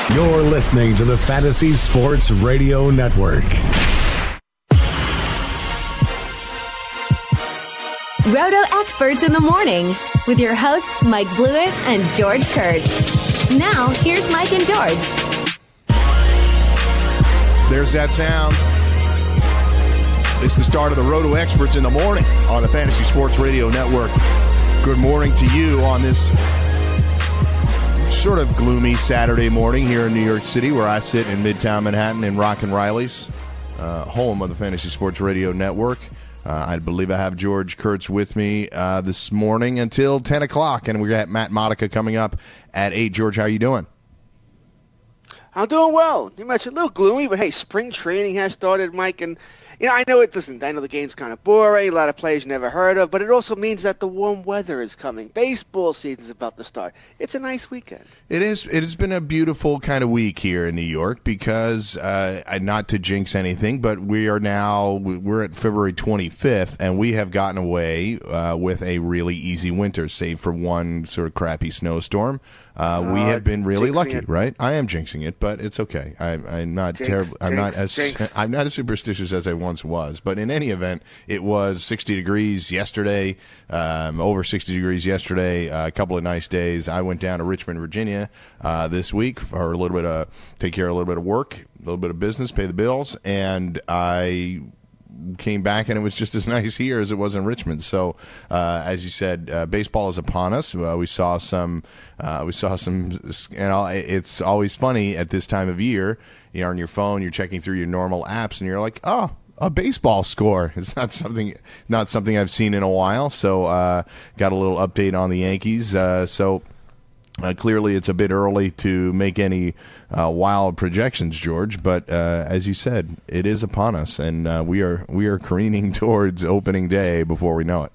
You're listening to the Fantasy Sports Radio Network. Roto Experts in the Morning with your hosts Mike Blewett and George Kurtz. Now, here's Mike and George. There's that sound. It's the start of the Roto Experts in the Morning on the Fantasy Sports Radio Network. Good morning to you on this sort of gloomy Saturday morning here in New York City, where I sit in Midtown Manhattan in Rockin' Riley's, home of the Fantasy Sports Radio Network. I believe I have George Kurtz with me this morning until 10 o'clock, and we got Matt Modica coming up at 8. George, how are you doing? I'm doing well. You mentioned a little gloomy, but hey, spring training has started, Mike, and I know it doesn't. I know the game's kind of boring. A lot of players you never heard of, but it also means that the warm weather is coming. Baseball season's about to start. It's a nice weekend. It is. It has been a beautiful kind of week here in New York because, not to jinx anything, but we're at February 25th, and we have gotten away with a really easy winter, save for one sort of crappy snowstorm. We have been really lucky, right? I am jinxing it, but it's okay. I'm not terrible. I'm not as superstitious as I once was. But in any event, it was 60 degrees yesterday, over 60 degrees yesterday. A couple of nice days. I went down to Richmond, Virginia, this week for a little bit of take care of a little bit of work, a little bit of business, pay the bills, and I came back and it was just as nice here as it was in Richmond. So, as you said, baseball is upon us. We saw some. It's always funny at this time of year. You're on your phone, you're checking through your normal apps, and you're like, oh, a baseball score. It's not something I've seen in a while. So, got a little update on the Yankees. Clearly, it's a bit early to make any wild projections, George. But as you said, it is upon us, and we are careening towards opening day before we know it.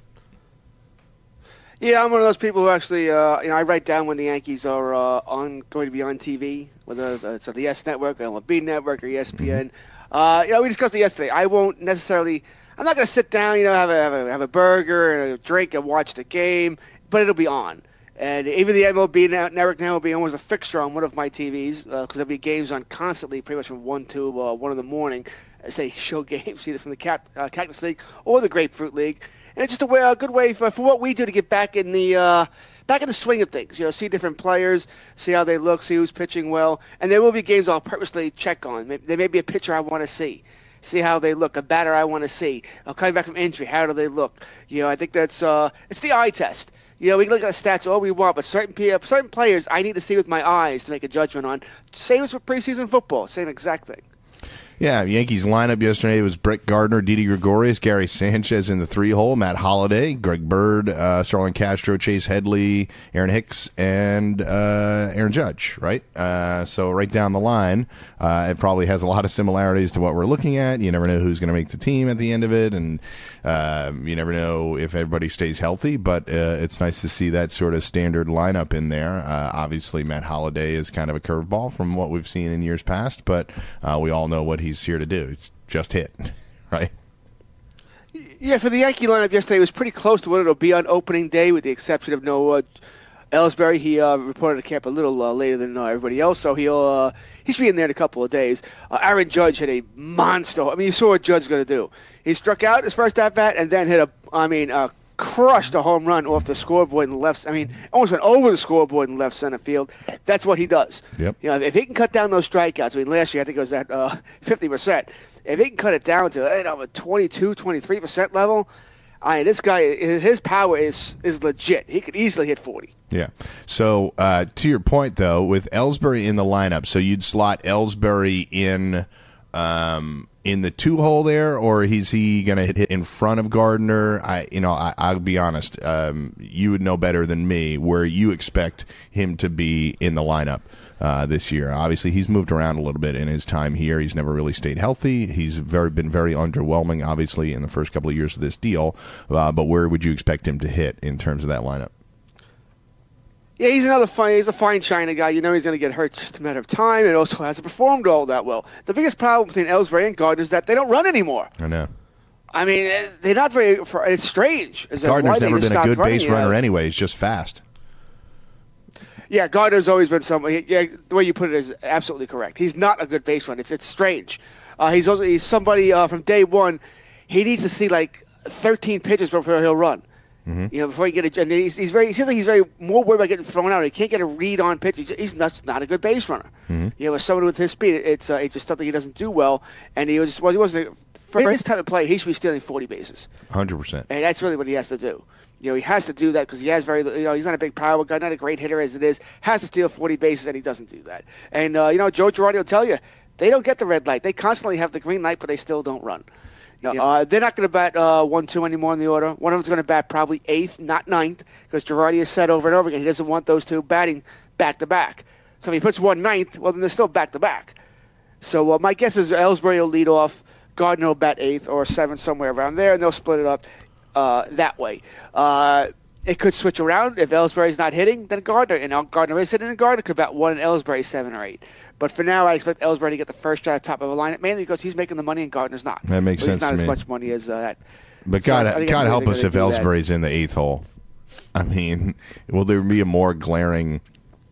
Yeah, I'm one of those people who actually, I write down when the Yankees are going to be on TV, whether it's on the S Network, or MLB Network, or ESPN. We discussed it yesterday. I won't necessarily. I'm not going to sit down, have a burger and a drink and watch the game, but it'll be on. And even the MLB Network now will be almost a fixture on one of my TVs because there'll be games on constantly, pretty much from 1 to 1 in the morning. As they show games either from the Cactus League or the Grapefruit League, and it's just a good way for what we do to get back in the swing of things. See different players, see how they look, see who's pitching well, and there will be games I'll purposely check on. There may be a pitcher I want to see how they look, a batter I want to see. Coming back from injury, how do they look? I think that's it's the eye test. We can look at the stats all we want, but certain players I need to see with my eyes to make a judgment on. Same as for preseason football, same exact thing. Yeah, Yankees lineup yesterday was Brett Gardner, Didi Gregorius, Gary Sanchez in the 3-hole, Matt Holliday, Greg Bird, Starlin Castro, Chase Headley, Aaron Hicks, and Aaron Judge, right? So right down the line, it probably has a lot of similarities to what we're looking at. You never know who's going to make the team at the end of it, and you never know if everybody stays healthy, but it's nice to see that sort of standard lineup in there. Obviously, Matt Holliday is kind of a curveball from what we've seen in years past, but we all know what he's here to do. It's just hit, right? Yeah, for the Yankee lineup yesterday, it was pretty close to what it'll be on opening day, with the exception of Noah Ellsbury. He reported to camp a little later than everybody else, so he's being there in a couple of days. Aaron Judge had a monster. I mean, you saw what Judge's going to do. He struck out his first at-bat and then crushed a home run off the scoreboard in the left. Almost went over the scoreboard in left center field. That's what he does. Yep. If he can cut down those strikeouts, last year I think it was at 50%. If he can cut it down to a 22, 23% level, this guy, his power is legit. He could easily hit 40. Yeah. So to your point, though, with Ellsbury in the lineup, so you'd slot Ellsbury in the 2-hole there, or is he going to hit in front of Gardner? I'll be honest. You would know better than me where you expect him to be in the lineup this year. Obviously, he's moved around a little bit in his time here. He's never really stayed healthy. He's been very underwhelming, obviously, in the first couple of years of this deal. But where would you expect him to hit in terms of that lineup? Yeah, he's a fine China guy. He's going to get hurt just a matter of time, and also hasn't performed all that well. The biggest problem between Ellsbury and Gardner is that they don't run anymore. I know. They're not very. It's strange. Gardner's never been a good base runner anyway. He's just fast. Yeah, Gardner's always been somebody. Yeah, the way you put it is absolutely correct. He's not a good base runner. It's strange. He's somebody from day one. He needs to see like 13 pitches before he'll run. Mm-hmm. Before he get a, and he's very. It seems like he's very more worried about getting thrown out. He can't get a read on pitch. He's not a good base runner. Mm-hmm. With someone with his speed, it's just something he doesn't do well. And he wasn't for his type of play. He should be stealing 40 bases. 100%. And that's really what he has to do. He has to do that because he has he's not a big power guy, not a great hitter as it is. Has to steal 40 bases, and he doesn't do that. And Joe Girardi will tell you they don't get the red light. They constantly have the green light, but they still don't run. They're not going to bat 1-2 anymore in the order. One of them's going to bat probably 8th, not 9th, because Girardi has said over and over again he doesn't want those two batting back-to-back. So if he puts one 9th, well, then they're still back-to-back. So my guess is Ellsbury will lead off, Gardner will bat 8th or 7th, somewhere around there, and they'll split it up that way. It could switch around. If Ellsbury's not hitting, then Gardner. And Gardner is hitting, and Gardner could bat 1 and Ellsbury 7 or 8. But for now, I expect Ellsbury to get the first shot at top of the lineup, mainly because he's making the money and Gardner's not. That makes sense to me. He's not as much money as that. But God help us if Ellsbury's in the 8th hole. I mean, will there be a more glaring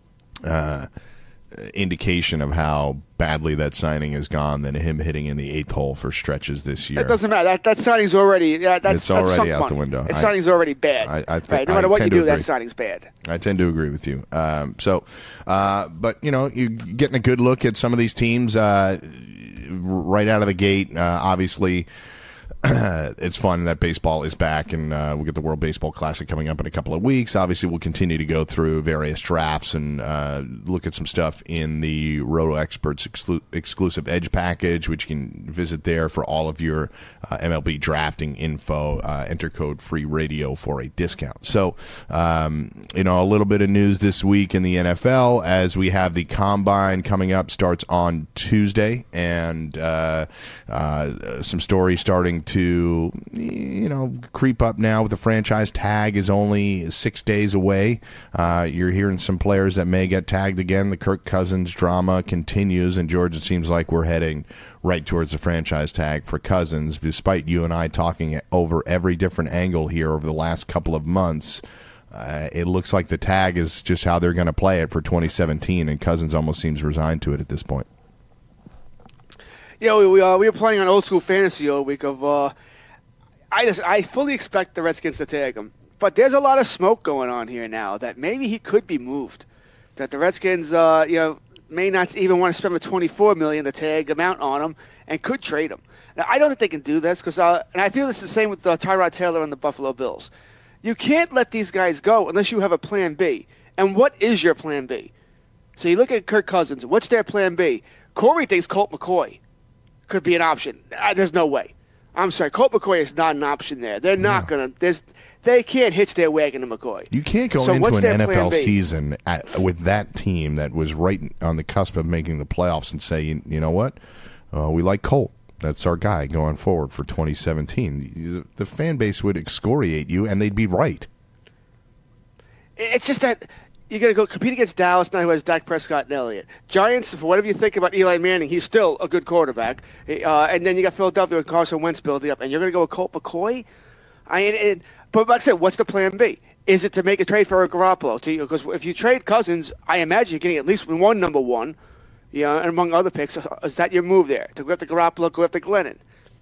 indication of how badly that signing has gone than him hitting in the 8th hole for stretches this year? It doesn't matter. That signing's already it's already out the window. That signing's already bad. Right? No matter what you do, that signing's bad. I tend to agree with you. But you're getting a good look at some of these teams right out of the gate. Obviously, it's fun that baseball is back, and we'll get the World Baseball Classic coming up in a couple of weeks. Obviously, we'll continue to go through various drafts and look at some stuff in the Roto Experts exclusive Edge package, which you can visit there for all of your MLB drafting info. Enter code FREERADIO for a discount. So, a little bit of news this week in the NFL as we have the Combine coming up, starts on Tuesday, and some stories starting to creep up now with the franchise tag is only 6 days away. You're hearing some players that may get tagged again. The Kirk Cousins drama continues, and George, it seems like we're heading right towards the franchise tag for Cousins, despite you and I talking over every different angle here over the last couple of months. It looks like the tag is just how they're going to play it for 2017, and Cousins almost seems resigned to it at this point. We were playing on Old School Fantasy all week of I fully expect the Redskins to tag him. But there's a lot of smoke going on here now that maybe he could be moved. That the Redskins may not even want to spend the $24 million to tag amount on him and could trade him. Now, I don't think they can do this because and I feel it's the same with Tyrod Taylor and the Buffalo Bills. You can't let these guys go unless you have a plan B. And what is your plan B? So you look at Kirk Cousins. What's their plan B? Corey thinks Colt McCoy could be an option. There's no way. I'm sorry. Colt McCoy is not an option there. They're not going to. They can't hitch their wagon to McCoy. You can't go into an NFL season with that team that was right on the cusp of making the playoffs and say, you know what? We like Colt. That's our guy going forward for 2017. The fan base would excoriate you, and they'd be right. It's just that you're going to go compete against Dallas now, who has Dak Prescott and Elliott. Giants, for whatever you think about Eli Manning, he's still a good quarterback. And then you got Philadelphia with Carson Wentz building up, and you're going to go with Colt McCoy? But like I said, what's the plan B? Is it to make a trade for a Garoppolo? Because if you trade Cousins, I imagine you're getting at least one number one, and among other picks. Is that your move there? To go after Garoppolo, go after Glennon?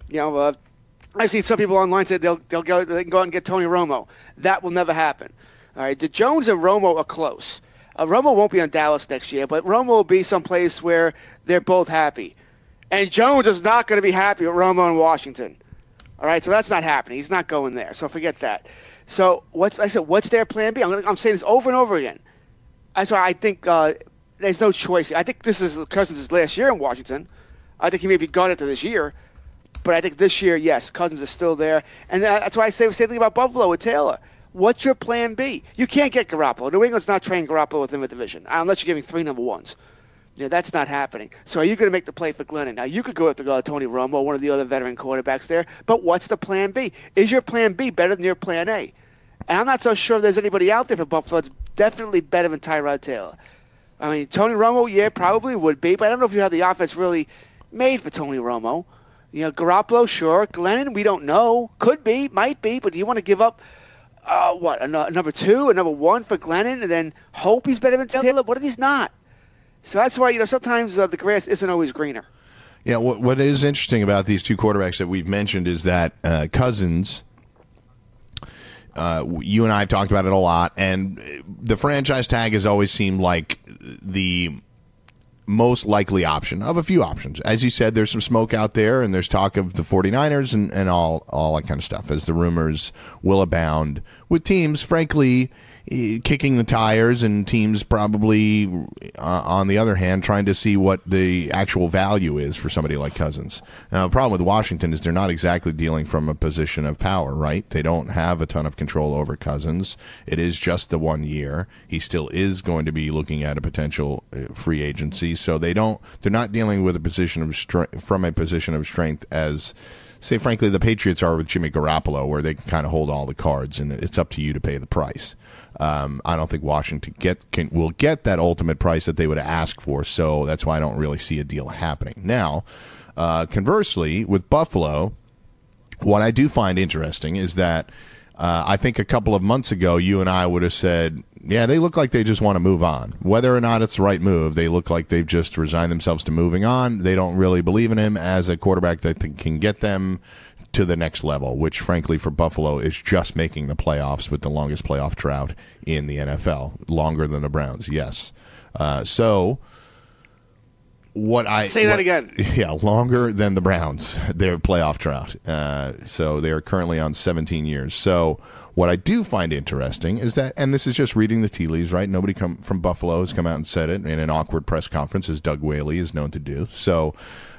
I've seen some people online say they can go out and get Tony Romo. That will never happen. All right, the Jones and Romo are close. Romo won't be on Dallas next year, but Romo will be someplace where they're both happy. And Jones is not going to be happy with Romo in Washington. All right, so that's not happening. He's not going there, so forget that. So what's their plan B? I'm saying this over and over again. That's why I think there's no choice. I think this is Cousins' last year in Washington. I think he may be gone after this year. But I think this year, yes, Cousins is still there. And that's why I say the same thing about Buffalo with Taylor. What's your plan B? You can't get Garoppolo. New England's not trading Garoppolo within the division unless you're giving 3 number ones. That's not happening. So are you going to make the play for Glennon? Now, you could go after Tony Romo, one of the other veteran quarterbacks there, but what's the plan B? Is your plan B better than your plan A? And I'm not so sure there's anybody out there for Buffalo that's definitely better than Tyrod Taylor. I mean, Tony Romo, yeah, probably would be, but I don't know if you have the offense really made for Tony Romo. Garoppolo, sure. Glennon, we don't know. Could be, might be, but do you want to give up number 2, a number 1 for Glennon, and then hope he's better than Taylor? What if he's not? So that's why, sometimes the grass isn't always greener. Yeah, what is interesting about these two quarterbacks that we've mentioned is that Cousins, you and I have talked about it a lot, and the franchise tag has always seemed like the most likely option of a few options. As you said, there's some smoke out there, and there's talk of the 49ers and all that kind of stuff, as the rumors will abound, with teams, frankly, kicking the tires, and teams probably, on the other hand, trying to see what the actual value is for somebody like Cousins. Now, the problem with Washington is they're not exactly dealing from a position of power, right? They don't have a ton of control over Cousins. It is just the 1 year. He still is going to be looking at a potential free agency, so they're not dealing with a position of from a position of strength as, say, frankly, the Patriots are with Jimmy Garoppolo, where they can kind of hold all the cards, and it's up to you to pay the price. I don't think Washington will get that ultimate price that they would ask for, so that's why I don't really see a deal happening. Now, conversely, with Buffalo, what I do find interesting is that I think a couple of months ago, you and I would have said, yeah, they look like they just want to move on. Whether or not it's the right move, they look like they've just resigned themselves to moving on. They don't really believe in him as a quarterback that can get them to the next level, which, frankly, for Buffalo is just making the playoffs with the longest playoff drought in the NFL. Longer than the Browns, yes. So Say that again. Yeah, longer than the Browns, their playoff drought. So they're currently on 17 years. So what I do find interesting is that, and this is just reading the tea leaves, right? Nobody from Buffalo has come out and said it in an awkward press conference, as Doug Whaley is known to do. So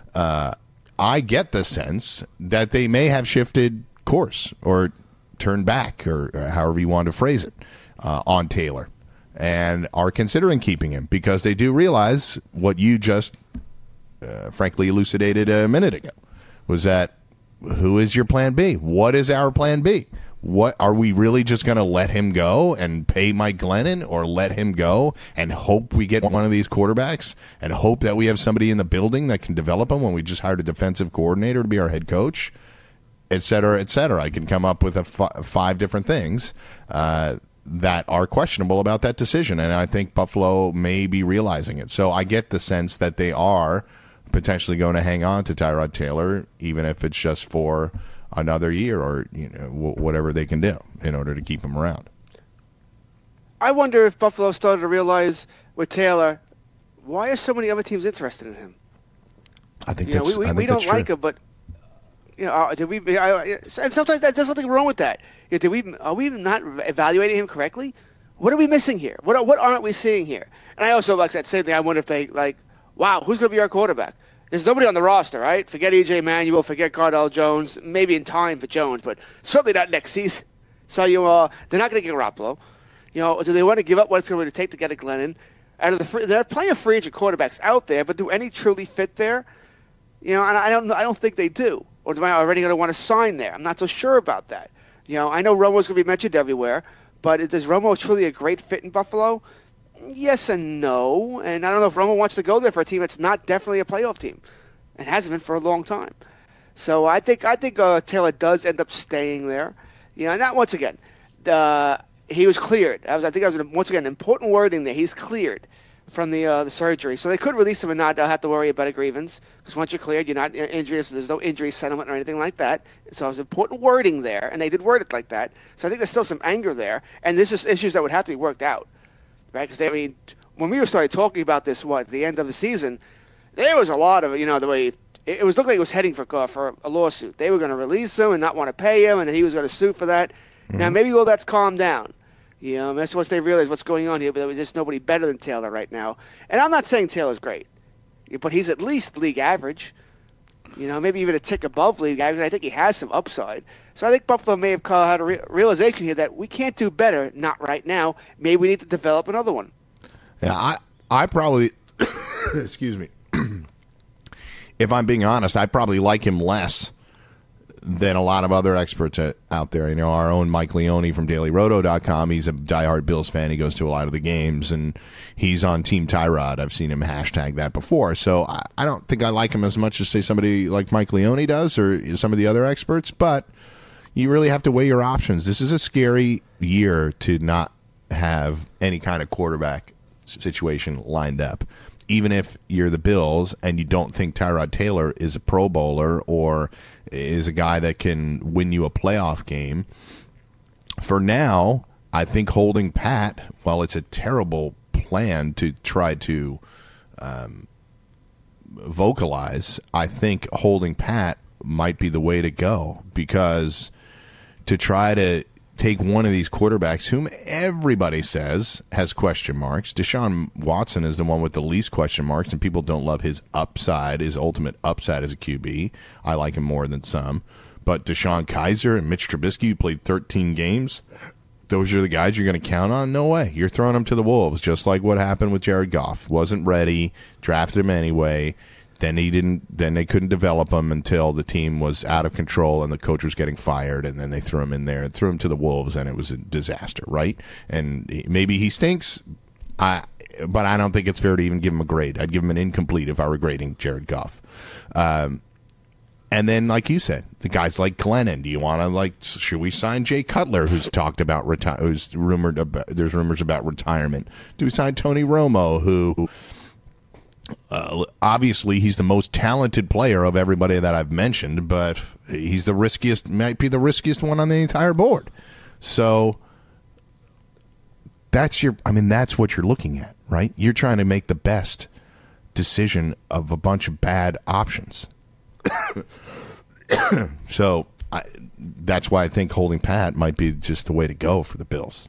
I get the sense that they may have shifted course or turned back, or however you want to phrase it, on Taylor, and are considering keeping him because they do realize what you just frankly elucidated a minute ago, was that who is your plan B? What is our plan B? What are we really just going to let him go and pay Mike Glennon, or let him go and hope we get one of these quarterbacks and hope that we have somebody in the building that can develop him when we just hired a defensive coordinator to be our head coach, et cetera, et cetera? I can come up with 5 different things that are questionable about that decision, and I think Buffalo may be realizing it. So I get the sense that they are potentially going to hang on to Tyrod Taylor, even if it's just for another year, or whatever they can do in order to keep him around. I wonder if Buffalo started to realize with Taylor, why are so many other teams interested in him? I think we don't like him, but did we? And sometimes there's something wrong with that. Are we not evaluating him correctly? What are we missing here? What aren't we seeing here? And I also, like that same thing, I wonder if they wow, who's going to be our quarterback? There's nobody on the roster, right? Forget E.J. Manuel, forget Cardell Jones, maybe in time for Jones, but certainly not next season. So they're not going to get Garoppolo. Do they want to give up what it's going to take to get a Glennon? There are plenty of free agent quarterbacks out there, but do any truly fit there? And I don't think they do. Or am I already going to want to sign there? I'm not so sure about that. I know Romo's going to be mentioned everywhere, but is Romo truly a great fit in Buffalo? Yes and no, and I don't know if Romo wants to go there for a team that's not definitely a playoff team, and hasn't been for a long time. So I think Taylor does end up staying there. And that, once again, he was cleared. I think that was once again important wording there. He's cleared from the surgery, so they could release him and not have to worry about a grievance, because once you're cleared, you're not injured, so there's no injury settlement or anything like that. So it was important wording there, and they did word it like that. So I think there's still some anger there, and this is issues that would have to be worked out. Right, because when we started talking about this, at the end of the season, there was a lot of the way it was looking like it was heading for a lawsuit. They were going to release him and not want to pay him, and then he was going to sue for that. Mm-hmm. Now maybe all that's calmed down. That's once they realize what's going on here. But there was just nobody better than Taylor right now. And I'm not saying Taylor's great, but he's at least league average. Maybe even a tick above league average. I think he has some upside. So I think Buffalo may have had a realization here that we can't do better, not right now. Maybe we need to develop another one. Yeah, I probably, excuse me, if I'm being honest, I probably like him less than a lot of other experts out there. Our own Mike Leone from DailyRoto.com, he's a diehard Bills fan. He goes to a lot of the games, and he's on Team Tyrod. I've seen him hashtag that before. So I don't think I like him as much as, say, somebody like Mike Leone does, or some of the other experts. But, you really have to weigh your options. This is a scary year to not have any kind of quarterback situation lined up. Even if you're the Bills and you don't think Tyrod Taylor is a Pro Bowler or is a guy that can win you a playoff game, for now, I think holding pat, while it's a terrible plan to try to vocalize, I think holding pat might be the way to go, because to try to take one of these quarterbacks whom everybody says has question marks. Deshaun Watson is the one with the least question marks, and people don't love his upside, his ultimate upside as a QB. I like him more than some. But Deshaun Kaiser and Mitch Trubisky, who played 13 games, those are the guys you're going to count on? No way. You're throwing them to the wolves, just like what happened with Jared Goff. Wasn't ready, drafted him anyway. Then they couldn't develop him until the team was out of control and the coach was getting fired, and then they threw him in there and threw him to the wolves, and it was a disaster, right? And maybe he stinks, but I don't think it's fair to even give him a grade. I'd give him an incomplete if I were grading Jared Goff. And then, like you said, the guys like Glennon. Do you want to should we sign Jay Cutler, who's talked about who's rumored about? There's rumors about retirement. Do we sign Tony Romo, who? Obviously, he's the most talented player of everybody that I've mentioned, but he's might be the riskiest one on the entire board. So that's what you're looking at, right? You're trying to make the best decision of a bunch of bad options. So that's why I think holding pat might be just the way to go for the Bills.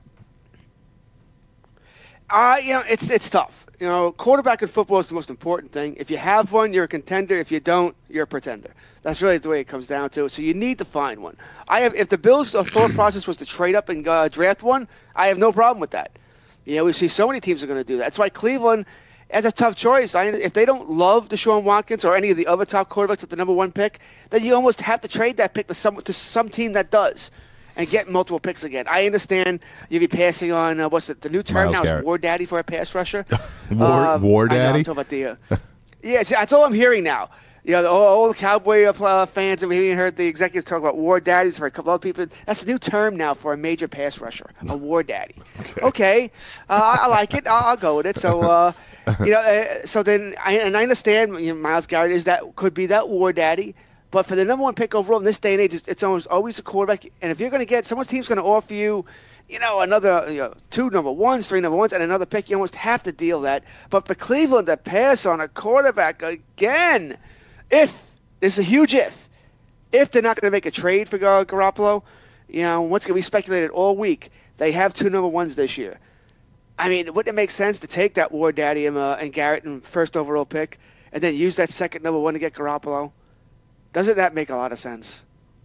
It's tough. Quarterback in football is the most important thing. If you have one, you're a contender. If you don't, you're a pretender. That's really the way it comes down to it. So you need to find one. If the Bills' thought process was to trade up and draft one, I have no problem with that. We see so many teams are going to do that. That's why Cleveland has a tough choice. If they don't love Deshaun Watkins or any of the other top quarterbacks at the number one pick, then you almost have to trade that pick to some team that does, and get multiple picks again. I understand you'd be passing on, the new term Myles now Garrett. is War Daddy for a pass rusher. War Daddy? I know, I'm talking about yeah, see, that's all I'm hearing now. All the Cowboy fans, and we even heard the executives talk about War Daddies for a couple other people. That's the new term now for a major pass rusher, a War Daddy. Okay, I like it. I'll go with it. So, so then, I understand Myles Garrett could be that War Daddy. But for the number one pick overall in this day and age, it's always a quarterback. And if you're going to get someone's team's going to offer you, another 2 number ones, 3 number ones, and another pick, you almost have to deal that. But for Cleveland to pass on a quarterback again, there's a huge if they're not going to make a trade for Garoppolo, we speculated all week. They have 2 number ones this year. Wouldn't it make sense to take that War Daddy and Garrett and first overall pick, and then use that second number one to get Garoppolo? Doesn't that make a lot of sense?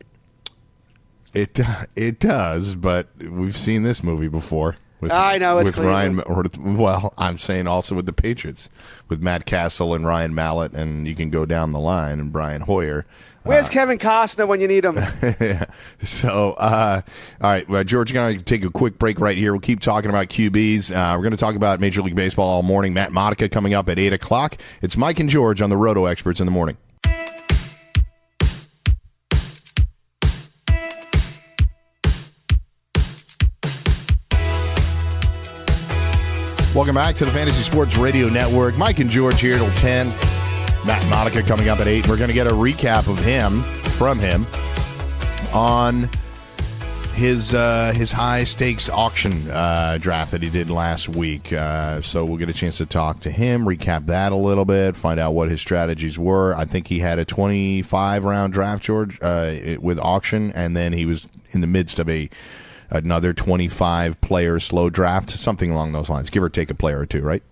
It does, but we've seen this movie before. I know, it's with Ryan. Well, I'm saying also with the Patriots, with Matt Castle and Ryan Mallett, and you can go down the line, and Brian Hoyer. Where's Kevin Costner when you need him? Yeah. So, all right, George, we're going to take a quick break right here. We'll keep talking about QBs. We're going to talk about Major League Baseball all morning. Matt Modica coming up at 8 o'clock. It's Mike and George on the Roto Experts in the morning. Welcome back to the Fantasy Sports Radio Network. Mike and George here till 10. Matt Modica coming up at 8. We're going to get a recap from him on his high stakes auction draft that he did last week. So we'll get a chance to talk to him, recap that a little bit, find out what his strategies were. I think he had a 25-round draft, George, with auction, and then he was in the midst of another 25-player slow draft, something along those lines, give or take a player or two, right?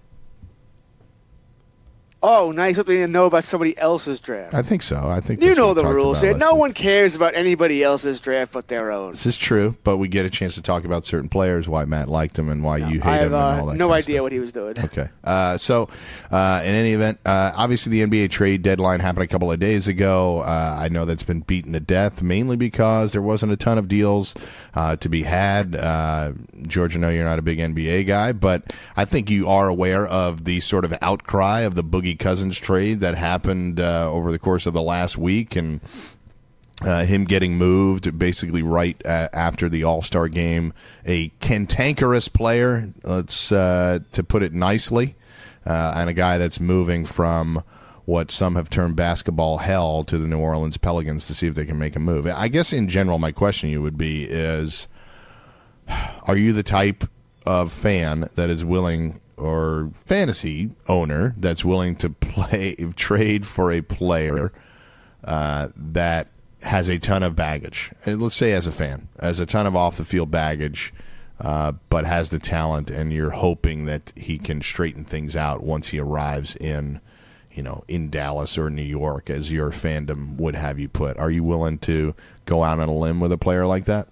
Oh, nice. What do you know about somebody else's draft? I think so. I think you know the rules here. No one cares about anybody else's draft but their own. This is true, but we get a chance to talk about certain players, why Matt liked him and why you hate him and all that. I have no idea what he was doing. Okay. So, in any event, obviously the NBA trade deadline happened a couple of days ago. I know that's been beaten to death, mainly because there wasn't a ton of deals to be had. George, I know you're not a big NBA guy, but I think you are aware of the sort of outcry of the Boogie Cousins trade that happened over the course of the last week, and him getting moved basically right after the All-Star game. A cantankerous player, let's to put it nicely, and a guy that's moving from what some have termed basketball hell to the New Orleans Pelicans to see if they can make a move. I guess in general my question to you would be is, are you the type of fan that is willing, or fantasy owner that's willing to trade for a player that has a ton of baggage? And let's say as a fan, has a ton of off-the-field baggage, but has the talent, and you're hoping that he can straighten things out once he arrives in Dallas or New York, as your fandom would have you put. Are you willing to go out on a limb with a player like that?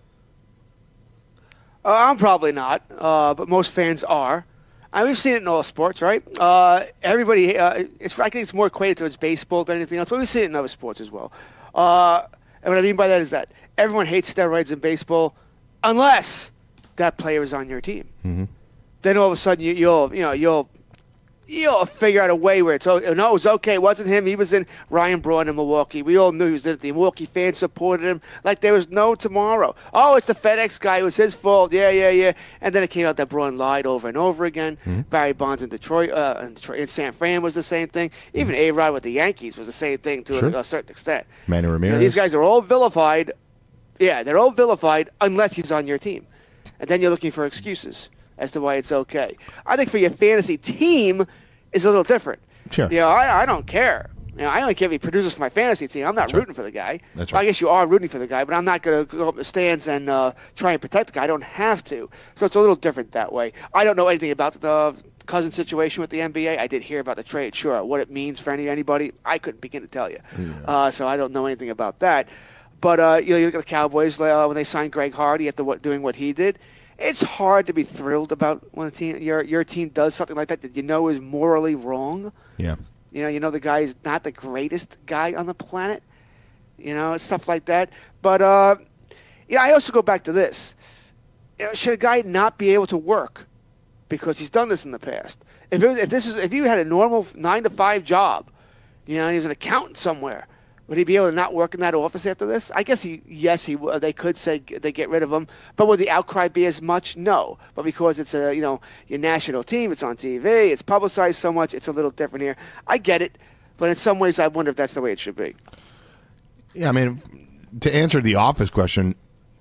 I'm probably not, but most fans are. We've seen it in all sports, right? Everybody, I think it's more equated towards baseball than anything else, but we see it in other sports as well. And what I mean by that is that everyone hates steroids in baseball, unless that player is on your team. Mm-hmm. Then all of a sudden you'll figure out a way where it was okay. It wasn't him. He was in Ryan Braun in Milwaukee. We all knew he was in it. The Milwaukee fans supported him like there was no tomorrow. Oh, it's the FedEx guy. It was his fault. Yeah. And then it came out that Braun lied over and over again. Mm-hmm. Barry Bonds in Detroit, in San Fran was the same thing. Even A-Rod with the Yankees was the same thing to a certain extent. Manny Ramirez. These guys are all vilified. Yeah, they're all vilified unless he's on your team. And then you're looking for excuses as to why it's okay. I think for your fantasy team, it's a little different. Sure. I don't care. I only care if he produces for my fantasy team. I'm not rooting for the guy. That's right. Well, I guess you are rooting for the guy, but I'm not going to go up in the stands and try and protect the guy. I don't have to. So it's a little different that way. I don't know anything about the Cousins situation with the NBA. I did hear about the trade. Sure. What it means for anybody, I couldn't begin to tell you. Yeah. So I don't know anything about that. But you look at the Cowboys when they signed Greg Hardy after doing what he did. It's hard to be thrilled about when your team does something like that you know is morally wrong. Yeah. The guy is not the greatest guy on the planet. Stuff like that. But I also go back to this. Should a guy not be able to work because he's done this in the past? If you had a normal 9-to-5 job, and he was an accountant somewhere, would he be able to not work in that office after this? I guess they could say they get rid of him, but would the outcry be as much? No. But because it's your national team, it's on TV, it's publicized so much, it's a little different here. I get it, but in some ways I wonder if that's the way it should be. Yeah, I mean, to answer the office question,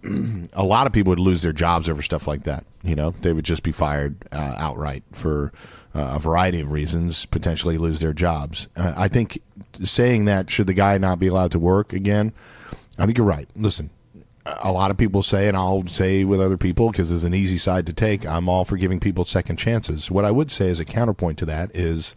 a lot of people would lose their jobs over stuff like that. They would just be fired outright for a variety of reasons, potentially lose their jobs. I think saying that, should the guy not be allowed to work again, I think you're right. Listen, a lot of people say, and I'll say with other people, because there's an easy side to take, I'm all for giving people second chances. What I would say as a counterpoint to that is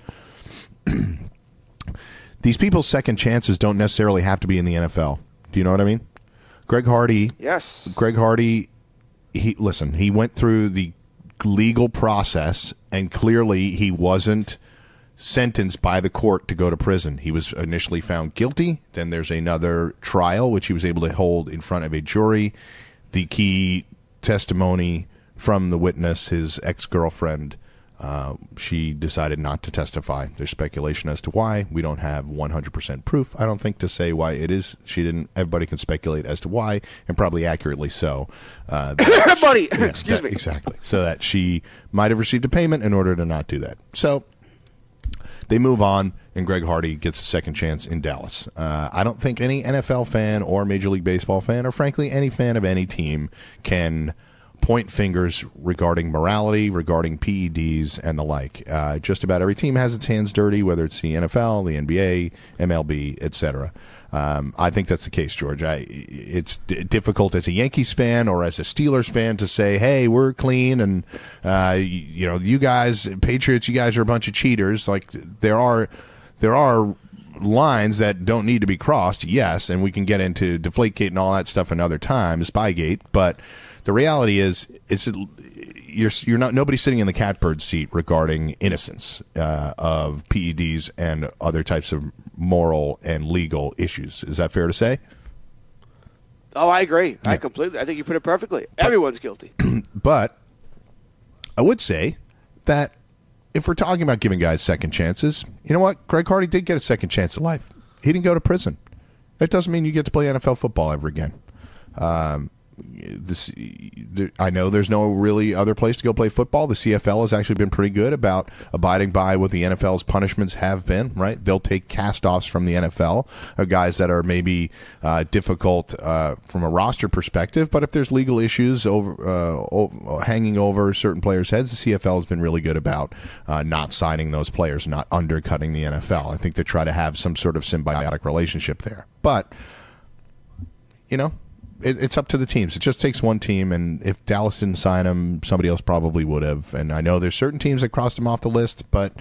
these people's second chances don't necessarily have to be in the NFL. Do you know what I mean? Greg Hardy. Yes. Greg Hardy, he went through the legal process, and clearly he wasn't sentenced by the court to go to prison. He was initially found guilty. Then there's another trial, which he was able to hold in front of a jury. The key testimony from the witness, his ex-girlfriend, she decided not to testify. There's speculation as to why. We don't have 100% proof, I don't think, to say why it is. She didn't. Everybody can speculate as to why, and probably accurately so. Everybody! Excuse me. Exactly. So that she might have received a payment in order to not do that. So they move on, and Greg Hardy gets a second chance in Dallas. I don't think any NFL fan or Major League Baseball fan, or frankly any fan of any team, can point fingers regarding morality, regarding PEDs, and the like. Just about every team has its hands dirty, whether it's the NFL, the NBA, MLB, etc. I think that's the case, George. It's difficult as a Yankees fan or as a Steelers fan to say, hey, we're clean, and you guys, Patriots, you guys are a bunch of cheaters. Like, there are lines that don't need to be crossed, yes, and we can get into Deflategate and all that stuff another time, Spygate, but the reality is, you're not, nobody's sitting in the catbird seat regarding innocence of PEDs and other types of moral and legal issues. Is that fair to say? Oh, I agree. Yeah. I think you put it perfectly. Everyone's guilty. But I would say that if we're talking about giving guys second chances, you know what? Greg Hardy did get a second chance at life. He didn't go to prison. It doesn't mean you get to play NFL football ever again. I know there's no really other place to go play football. The CFL has actually been pretty good about abiding by what the NFL's punishments have been, right? They'll take cast-offs from the NFL, guys that are maybe difficult from a roster perspective, but if there's legal issues hanging over certain players' heads, the CFL has been really good about not signing those players, not undercutting the NFL. I think they try to have some sort of symbiotic relationship there. But, it's up to the teams. It just takes one team, and if Dallas didn't sign him, somebody else probably would have. And I know there's certain teams that crossed him off the list, but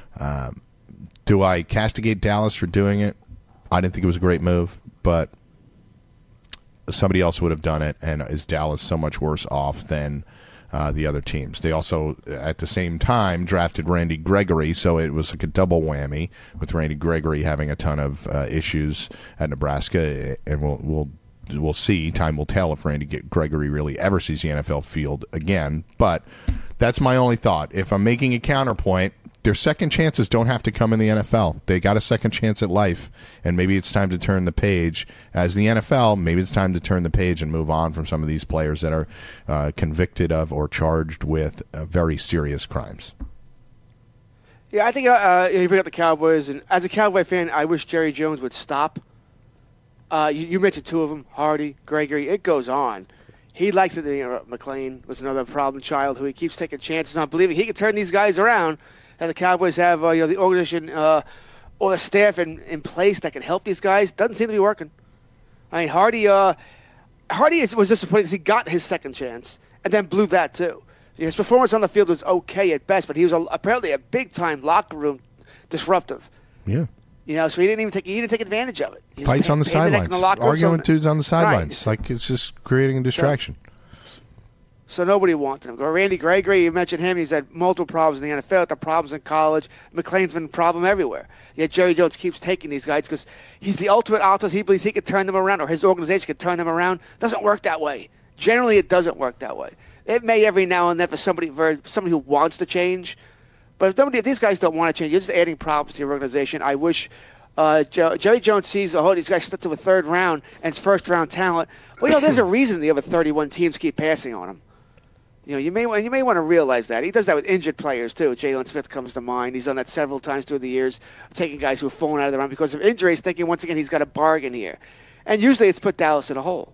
do I castigate Dallas for doing it? I didn't think it was a great move, but somebody else would have done it, and is Dallas so much worse off than the other teams? They also, at the same time, drafted Randy Gregory, so it was like a double whammy with Randy Gregory having a ton of issues at Nebraska, and we'll see. Time will tell if Randy Gregory really ever sees the NFL field again. But that's my only thought. If I'm making a counterpoint, their second chances don't have to come in the NFL. They got a second chance at life, and maybe it's time to turn the page. As the NFL, maybe it's time to turn the page and move on from some of these players that are convicted of or charged with very serious crimes. Yeah, I think you bring up the Cowboys, and as a Cowboy fan, I wish Jerry Jones would stop. You mentioned two of them, Hardy, Gregory. It goes on. He likes it. McLean was another problem child who he keeps taking chances on, believing he can turn these guys around. And the Cowboys have the organization or the staff in place that can help these guys. Doesn't seem to be working. I mean, Hardy was disappointing because he got his second chance and then blew that too. His performance on the field was okay at best, but he was apparently a big-time locker room disruptive. Yeah. So he didn't take advantage of it. Fights on the sidelines, arguing with dudes on the sidelines. Right. Like, it's just creating a distraction. So nobody wants him. Randy Gregory, you mentioned him. He's had multiple problems in the NFL, the problems in college. McLean's been a problem everywhere. Yet Jerry Jones keeps taking these guys because he's the ultimate optimist. He believes he could turn them around, or his organization could turn them around. Doesn't work that way. Generally, it doesn't work that way. It may every now and then for somebody who wants to change. But if these guys don't want to change, you're just adding problems to your organization. I wish Jerry Jones sees, these guys slipped to a third round and it's first-round talent. Well, there's a reason the other 31 teams keep passing on him. You may want to realize that. He does that with injured players, too. Jalen Smith comes to mind. He's done that several times through the years, taking guys who have fallen out of the round because of injuries, thinking once again he's got a bargain here. And usually it's put Dallas in a hole.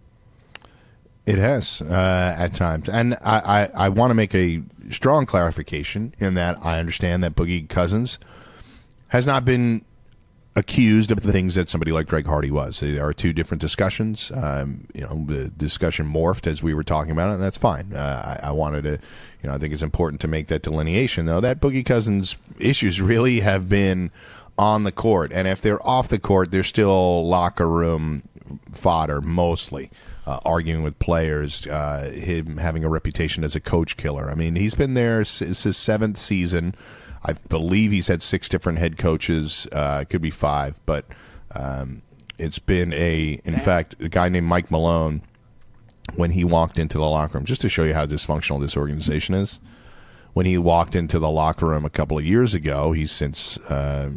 It has at times. And I want to make a strong clarification in that I understand that Boogie Cousins has not been accused of the things that somebody like Greg Hardy was. There are two different discussions. The discussion morphed as we were talking about it, and that's fine. I wanted to, I think it's important to make that delineation, though, that Boogie Cousins issues really have been on the court. And if they're off the court, they're still locker room fodder, mostly. Arguing with players, him having a reputation as a coach killer. I mean, he's been there since his seventh season. I believe he's had 6 different head coaches. It could be 5, but it's been in fact, a guy named Mike Malone, when he walked into the locker room, just to show you how dysfunctional this organization is, when he walked into the locker room a couple of years ago, he's since, I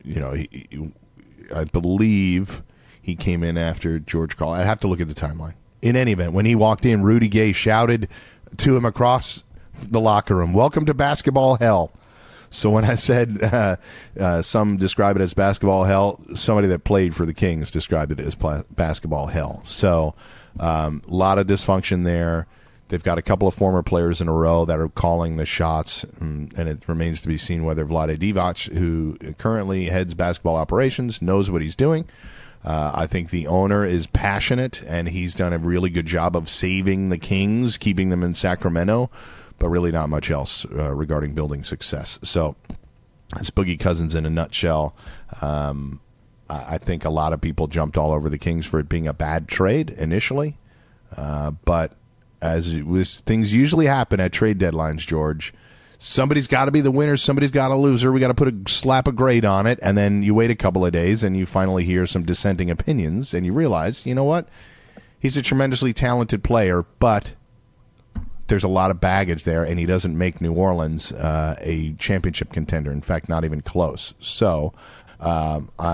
believe he came in after George Karl. I'd have to look at the timeline. In any event, when he walked in, Rudy Gay shouted to him across the locker room, "Welcome to basketball hell." So when I said some describe it as basketball hell, somebody that played for the Kings described it as basketball hell. So a lot of dysfunction there. They've got a couple of former players in a row that are calling the shots, and it remains to be seen whether Vlade Divac, who currently heads basketball operations, knows what he's doing. I think the owner is passionate, and he's done a really good job of saving the Kings, keeping them in Sacramento, but really not much else regarding building success. So it's Boogie Cousins in a nutshell. I think a lot of people jumped all over the Kings for it being a bad trade initially, but as things usually happen at trade deadlines, George, somebody's got to be the winner, somebody's got to loser. We got to put a slap a grade on it, and then you wait a couple of days, and you finally hear some dissenting opinions, and you realize, you know what? He's a tremendously talented player, but there's a lot of baggage there, and he doesn't make New Orleans a championship contender. In fact, not even close. So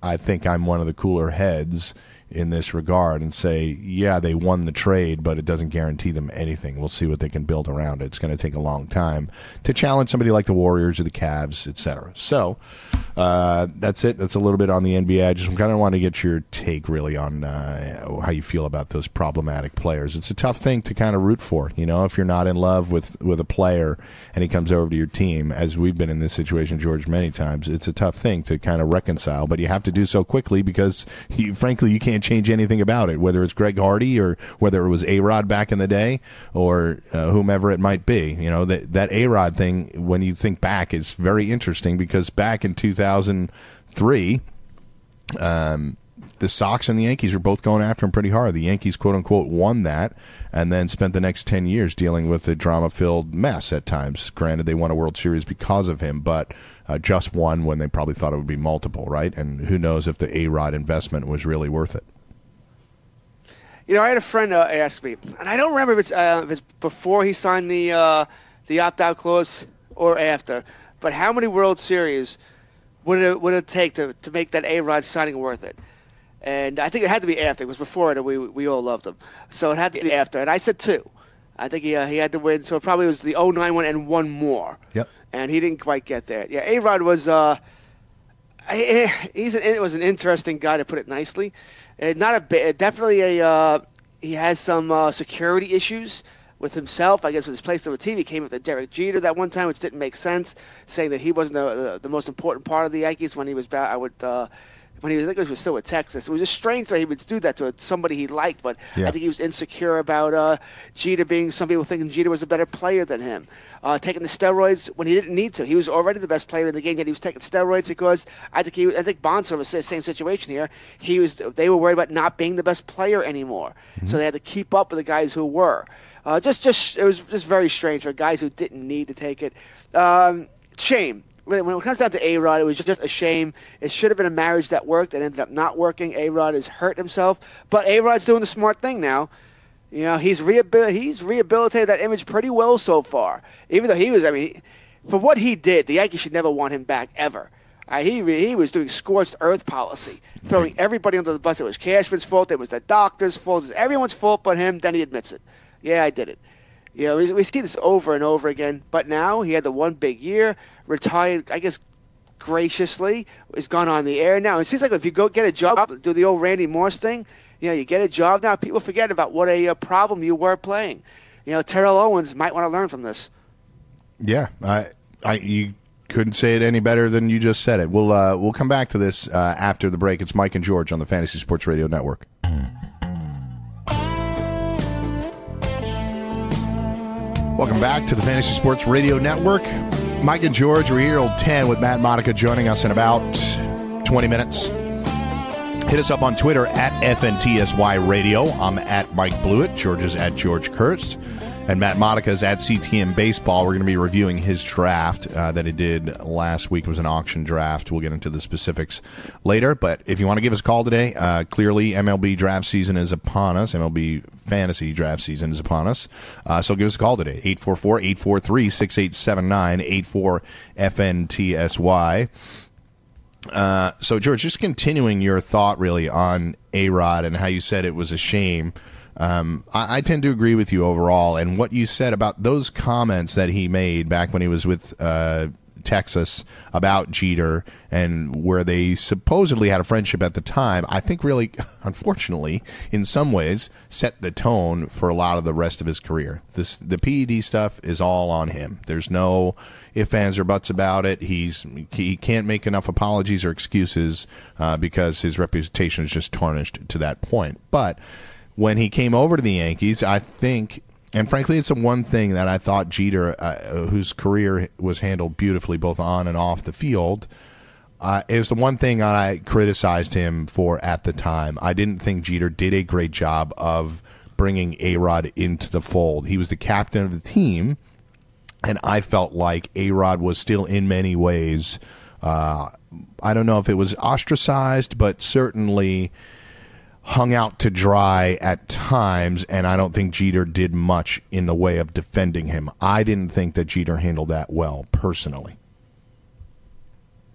I think I'm one of the cooler heads in this regard and say, yeah, they won the trade, but it doesn't guarantee them anything. We'll see what they can build around it. It's going to take a long time to challenge somebody like the Warriors or the Cavs, etc. So that's it. That's a little bit on the NBA. I just kind of want to get your take really on how you feel about those problematic players. It's a tough thing to kind of root for, if you're not in love with a player and he comes over to your team, as we've been in this situation, George, many times. It's a tough thing to kind of reconcile, but you have to do so quickly because, frankly, you can't change anything about it, whether it's Greg Hardy or whether it was A-Rod back in the day or whomever it might be. That A-Rod thing, when you think back, is very interesting because back in 2003, the Sox and the Yankees were both going after him pretty hard. The Yankees, quote-unquote, won that and then spent the next 10 years dealing with a drama-filled mess at times. Granted, they won a World Series because of him, but just one when they probably thought it would be multiple, right? And who knows if the A-Rod investment was really worth it. I had a friend ask me, and I don't remember if it's before he signed the opt-out clause or after, but how many World Series would it take to make that A-Rod signing worth it? And I think it had to be after. It was before it, we all loved him. So it had to be after. And I said 2. I think he had to win, so it probably was the 09 one and one more. Yep. And he didn't quite get there. Yeah, A-Rod was it was an interesting guy, to put it nicely. He has some security issues with himself. I guess with his place on the team, he came up to Derek Jeter that one time, which didn't make sense, saying that he wasn't the most important part of the Yankees when he was back. When he was still with Texas. It was just strange that he would do that to somebody he liked, but yeah. I think he was insecure about Jeter being, some people thinking Jeter was a better player than him. Taking the steroids when he didn't need to. He was already the best player in the game, yet he was taking steroids because I think Bonser was the same situation here. They were worried about not being the best player anymore, so they had to keep up with the guys who were. It was just very strange for guys who didn't need to take it. Shame. When it comes down to A-Rod, it was just a shame. It should have been a marriage that worked. It ended up not working. A-Rod has hurt himself. But A-Rod's doing the smart thing now. He's rehabilitated that image pretty well so far. Even though for what he did, the Yankees should never want him back ever. He was doing scorched earth policy, throwing everybody under the bus. It was Cashman's fault. It was the doctor's fault. It was everyone's fault but him. Then he admits it. Yeah, I did it. We see this over and over again. But now he had the one big year, retired, I guess, graciously, is gone on the air now. It seems like if you go get a job, do the old Randy Moss thing, you get a job now, people forget about what a problem you were playing. Terrell Owens might want to learn from this. Yeah, you couldn't say it any better than you just said it. We'll come back to this after the break. It's Mike and George on the Fantasy Sports Radio Network. Welcome back to the Fantasy Sports Radio Network. Mike and George, we're here till 10 with Matt Monica joining us in about 20 minutes. Hit us up on Twitter at FNTSY Radio. I'm at Mike Blewett. George is at George Kurtz. And Matt Monica is at CTM Baseball. We're going to be reviewing his draft that he did last week. It was an auction draft. We'll get into the specifics later. But if you want to give us a call today, clearly MLB draft season is upon us. MLB fantasy draft season is upon us. So give us a call today, 844-843-6879, 84-FNTSY. So, George, just continuing your thought really on A-Rod and how you said it was a shame. I tend to agree with you overall, and what you said about those comments that he made back when he was with Texas about Jeter and where they supposedly had a friendship at the time, I think really, unfortunately, in some ways, set the tone for a lot of the rest of his career. The PED stuff is all on him. There's no ifs, ands, or buts about it. He can't make enough apologies or excuses because his reputation is just tarnished to that point. But when he came over to the Yankees, I think, and frankly, it's the one thing that I thought Jeter, whose career was handled beautifully both on and off the field, it was the one thing I criticized him for at the time. I didn't think Jeter did a great job of bringing A-Rod into the fold. He was the captain of the team, and I felt like A-Rod was still in many ways, I don't know if it was ostracized, but certainly hung out to dry at times, and I don't think Jeter did much in the way of defending him. I didn't think that Jeter handled that well, personally.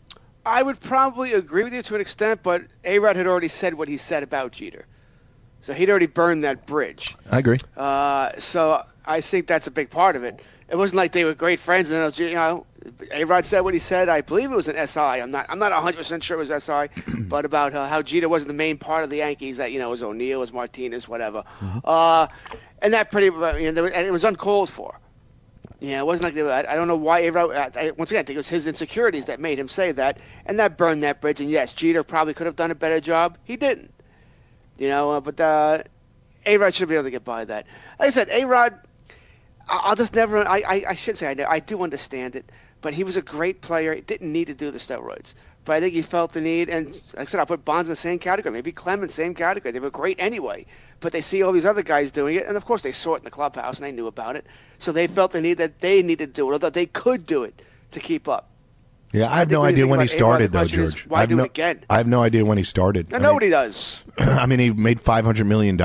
I would probably agree with you to an extent, but A-Rod had already said what he said about Jeter. So he'd already burned that bridge. I agree. So I think that's a big part of it. It wasn't like they were great friends, and A-Rod said what he said. I believe it was an SI. I'm not 100% sure it was SI, but about how Jeter wasn't the main part of the Yankees. That it was O'Neill, it was Martinez, whatever. Mm-hmm. And that and it was uncalled for. Yeah, it wasn't like they were, I don't know why A-Rod. Once again, I think it was his insecurities that made him say that, and that burned that bridge. And yes, Jeter probably could have done a better job. He didn't. But A-Rod should be able to get by that. Like I said, A-Rod, I'll just never. I should say I do understand it, but he was a great player. He didn't need to do the steroids, but I think he felt the need. And like I said, I'll put Bonds in the same category. Maybe Clemens, same category. They were great anyway, but they see all these other guys doing it, and of course they saw it in the clubhouse and they knew about it. So they felt the need that they needed to do it, or that they could do it to keep up. Yeah, I have no idea when he started, though, George. Why do it again? I have no idea when he started. Nobody does. I mean, he made $500 million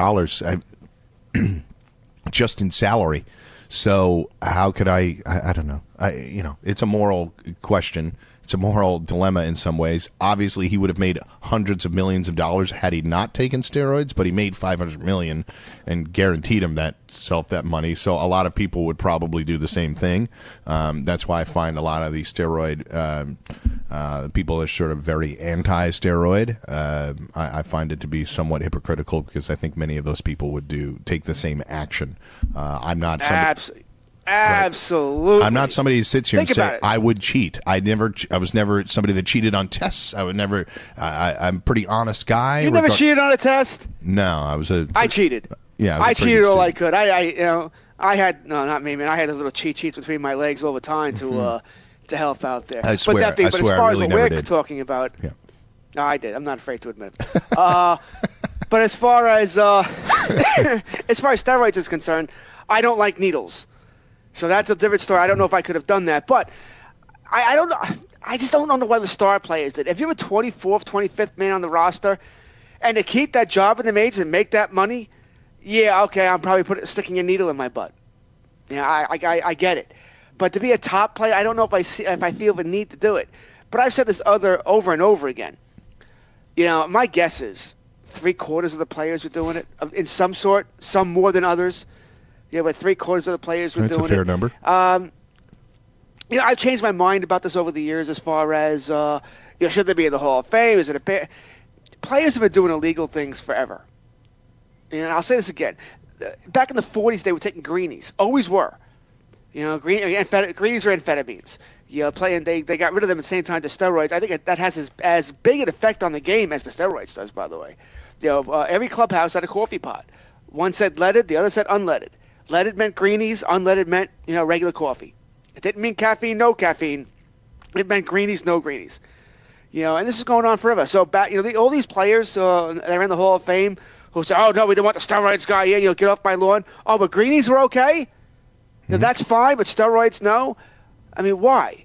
just in salary. So how could I don't know. It's a moral question. It's a moral dilemma in some ways. Obviously, he would have made hundreds of millions of dollars had he not taken steroids, but he made $500 million and guaranteed himself that money. So a lot of people would probably do the same thing. That's why I find a lot of these steroid people are sort of very anti-steroid. I find it to be somewhat hypocritical because I think many of those people would take the same action. I'm not somebody. Absolutely. Right. I'm not somebody who sits here and says I would cheat. I was never somebody that cheated on tests. I would never. I'm a pretty honest guy. You never cheated on a test? No, I cheated. Yeah, I cheated all I could. I had not me, man. I had those little cheat sheets between my legs all the time to help out there. I swear. But as far as really what we're talking about, yeah. No, I did. I'm not afraid to admit it. But as far as steroids is concerned, I don't like needles. So that's a different story. I don't know if I could have done that, but I don't know. I just don't know why the star players did. If you're a 24th, 25th man on the roster, and to keep that job in the majors and make that money, yeah, okay, I'm probably sticking a needle in my butt. Yeah, I get it. But to be a top player, I don't know if I feel the need to do it. But I've said this over and over again. My guess is 3/4 of the players are doing it in some sort, some more than others. Yeah, but 3/4 of the players were doing it. That's a fair number. I've changed my mind about this over the years as far as, should they be in the Hall of Fame? Is it players have been doing illegal things forever. And I'll say this again. Back in the 40s, they were taking greenies. Always were. Greenies are amphetamines. They got rid of them at the same time to steroids. I think that has as big an effect on the game as the steroids does, by the way. Every clubhouse had a coffee pot. One said leaded, the other said unleaded. Leaded meant greenies, unleaded meant, regular coffee. It didn't mean caffeine, no caffeine. It meant greenies, no greenies. And this is going on forever. So back, all these players that are in the Hall of Fame who say, "Oh no, we don't want the steroids guy in. Get off my lawn." Oh, but greenies were okay. That's fine, but steroids, no. I mean, why?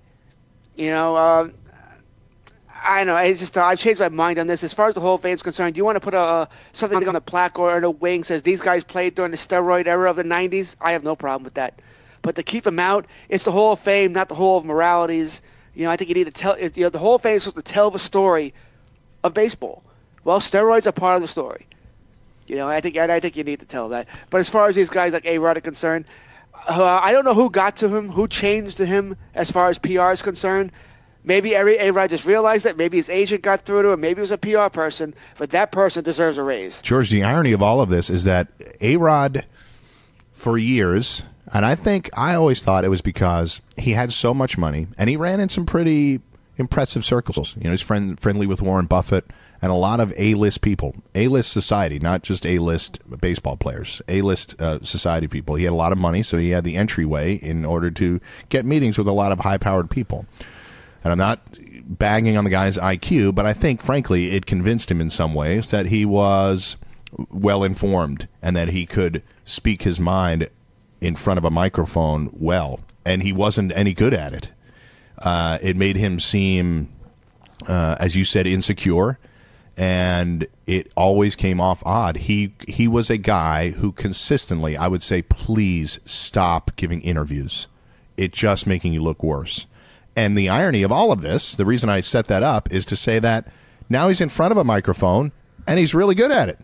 I know. It's just I've changed my mind on this. As far as the Hall of Fame is concerned, you want to put something on the plaque or in a wing says these guys played during the steroid era of the 90s. I have no problem with that. But to keep them out, it's the Hall of Fame, not the Hall of Moralities. I think you need to tell. The Hall of Fame is supposed to tell the story of baseball. Well, steroids are part of the story. I think you need to tell that. But as far as these guys like A-Rod are concerned, I don't know who got to him, who changed to him as far as PR is concerned. Maybe A-Rod just realized that. Maybe his agent got through to him. Maybe it was a PR person. But that person deserves a raise. George, the irony of all of this is that A-Rod, for years, and I always thought it was because he had so much money, and he ran in some pretty impressive circles. He's friendly with Warren Buffett and a lot of A-list people. A-list society, not just A-list baseball players. A-list society people. He had a lot of money, so he had the entryway in order to get meetings with a lot of high-powered people. And I'm not bagging on the guy's IQ, but I think, frankly, it convinced him in some ways that he was well-informed and that he could speak his mind in front of a microphone well. And he wasn't any good at it. It made him seem, as you said, insecure, and it always came off odd. He was a guy who consistently, I would say, please stop giving interviews. It's just making you look worse. And the irony of all of this, the reason I set that up, is to say that now he's in front of a microphone and he's really good at it.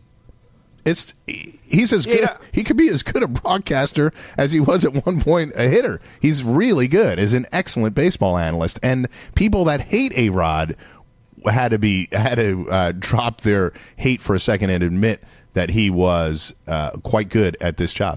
He's as good. He could be as good a broadcaster as he was at one point a hitter. He's really good. He's an excellent baseball analyst. And people that hate A-Rod had to drop their hate for a second and admit that he was quite good at this job.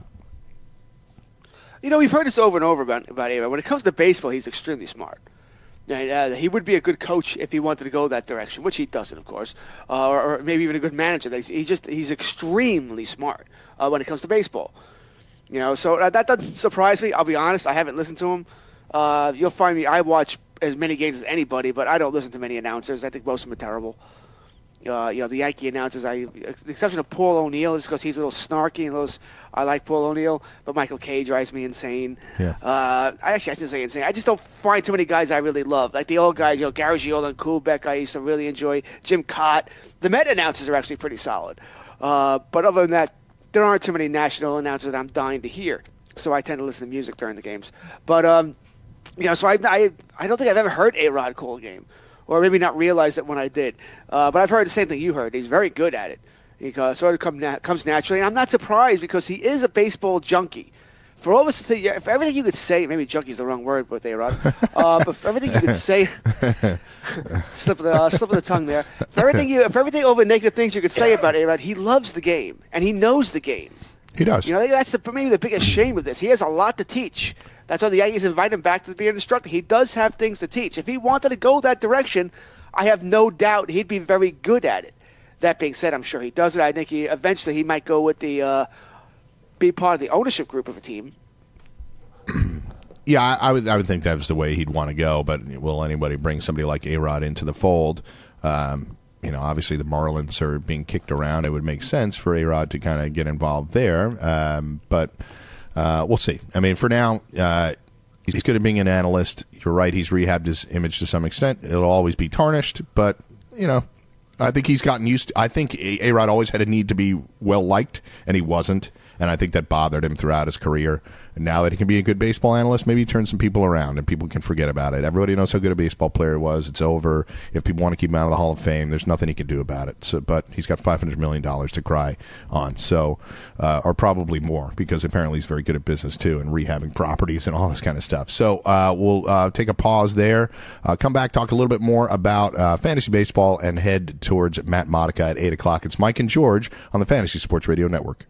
We've heard this over and over about A-Rod. When it comes to baseball, he's extremely smart. He would be a good coach if he wanted to go that direction, which he doesn't, of course, or maybe even a good manager. He's extremely smart when it comes to baseball. So that doesn't surprise me. I'll be honest, I haven't listened to him. You'll find me, I watch as many games as anybody, but I don't listen to many announcers. I think most of them are terrible. The Yankee announcers, the exception of Paul O'Neill, just because he's a little snarky and I like Paul O'Neill, but Michael Kay drives me insane. Yeah. I shouldn't say insane. I just don't find too many guys I really love. Like the old guys, Garagiola and Kuhlbeck, I used to really enjoy. Jim Cott. The Met announcers are actually pretty solid. But other than that, there aren't too many national announcers that I'm dying to hear. So I tend to listen to music during the games. But, so I don't think I've ever heard A-Rod call a game. Or maybe not realize it when I did. But I've heard the same thing you heard. He's very good at it. It sort of comes naturally. And I'm not surprised because he is a baseball junkie. For all this, if everything you could say, maybe junkie is the wrong word with A-Rod, but for everything you could say, slip of the tongue there. For everything over negative things you could say about A-Rod, he loves the game and he knows the game. He does. That's maybe the biggest shame of this. He has a lot to teach. That's why the Yankees invite him back to be an instructor. He does have things to teach. If he wanted to go that direction, I have no doubt he'd be very good at it. That being said, I'm sure he does it. I think eventually he might go with the be part of the ownership group of a team. Yeah, I would think that was the way he'd want to go. But will anybody bring somebody like A-Rod into the fold? Obviously the Marlins are being kicked around. It would make sense for A-Rod to kind of get involved there. But we'll see. I mean, for now, he's good at being an analyst. You're right. He's rehabbed his image to some extent. It'll always be tarnished, but, I think he's gotten used to. I think A-Rod always had a need to be well-liked, and he wasn't. And I think that bothered him throughout his career. And now that he can be a good baseball analyst, maybe he turns some people around and people can forget about it. Everybody knows how good a baseball player he was. It's over. If people want to keep him out of the Hall of Fame, there's nothing he can do about it. So, but he's got $500 million to cry on. So, or probably more, because apparently he's very good at business too and rehabbing properties and all this kind of stuff. So we'll take a pause there. Come back, talk a little bit more about fantasy baseball, and head towards Matt Modica at 8 o'clock. It's Mike and George on the Fantasy Sports Radio Network.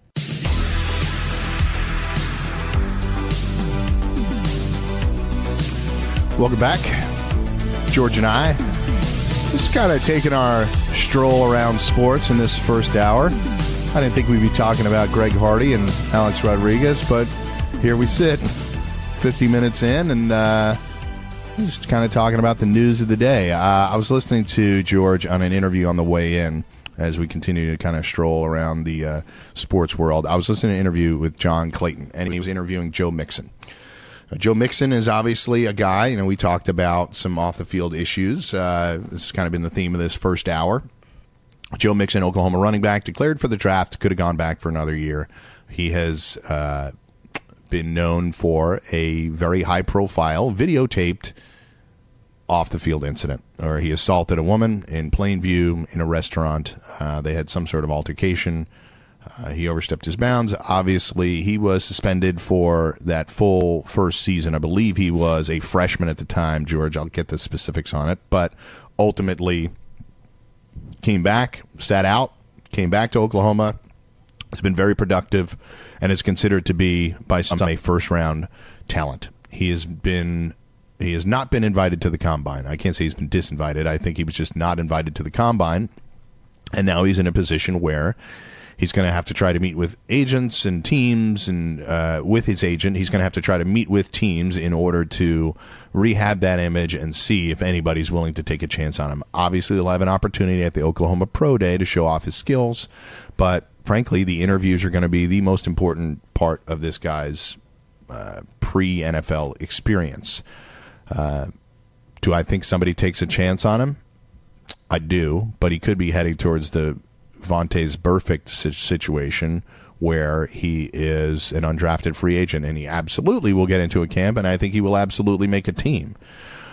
Welcome back. George and I just kind of taking our stroll around sports in this first hour. I didn't think we'd be talking about Greg Hardy and Alex Rodriguez, but here we sit 50 minutes in and just kind of talking about the news of the day. I was listening to George on an interview on the way in as we continue to kind of stroll around the sports world. I was listening to an interview with John Clayton, and he was interviewing Joe Mixon. Joe Mixon is obviously a guy, we talked about some off-the-field issues. This has kind of been the theme of this first hour. Joe Mixon, Oklahoma running back, declared for the draft, could have gone back for another year. He has been known for a very high-profile, videotaped off-the-field incident, where he assaulted a woman in plain view in a restaurant. They had some sort of altercation. He overstepped his bounds. Obviously, he was suspended for that full first season. I believe he was a freshman at the time, George. I'll get the specifics on it. But ultimately came back, sat out, came back to Oklahoma. Has been very productive and is considered to be, by some, a first-round talent. He has not been invited to the Combine. I can't say he's been disinvited. I think he was just not invited to the Combine. And now he's in a position where he's going to have to try to meet with agents and teams, and with his agent, he's going to have to try to meet with teams in order to rehab that image and see if anybody's willing to take a chance on him. Obviously, they'll have an opportunity at the Oklahoma Pro Day to show off his skills, but frankly, the interviews are going to be the most important part of this guy's pre-NFL experience. Do I think somebody takes a chance on him? I do, but he could be heading towards the Vontaze Burfict situation where he is an undrafted free agent, and he absolutely will get into a camp, and I think he will absolutely make a team.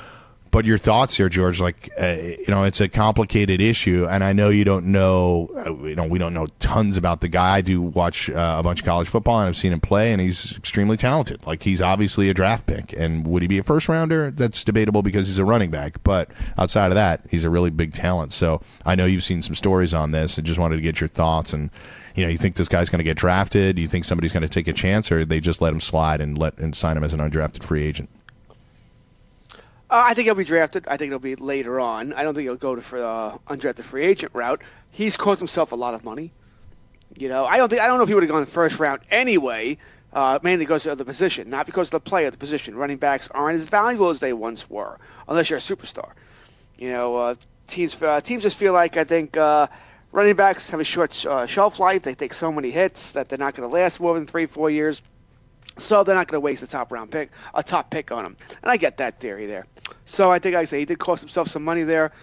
But your thoughts here, George, it's a complicated issue, and I know you don't know, we don't know tons about the guy. I do watch a bunch of college football, and I've seen him play, and he's extremely talented. Like, he's obviously a draft pick, and would he be a first rounder? That's debatable because he's a running back, but outside of that, he's a really big talent. So I know you've seen some stories on this, and just wanted to get your thoughts. And you think this guy's going to get drafted? Do you think somebody's going to take a chance, or they just let him slide and sign him as an undrafted free agent? I think he'll be drafted. I think it'll be later on. I don't think he'll go for the undrafted free agent route. He's cost himself a lot of money. I don't know if he would have gone the first round anyway. Mainly because of the position, not because of the play of the position. Running backs aren't as valuable as they once were, unless you're a superstar. Teams just feel like, I think, running backs have a short shelf life. They take so many hits that they're not going to last more than 3-4 years. So they're not going to waste a top pick on him. And I get that theory there. So I think, like I say, he did cost himself some money there.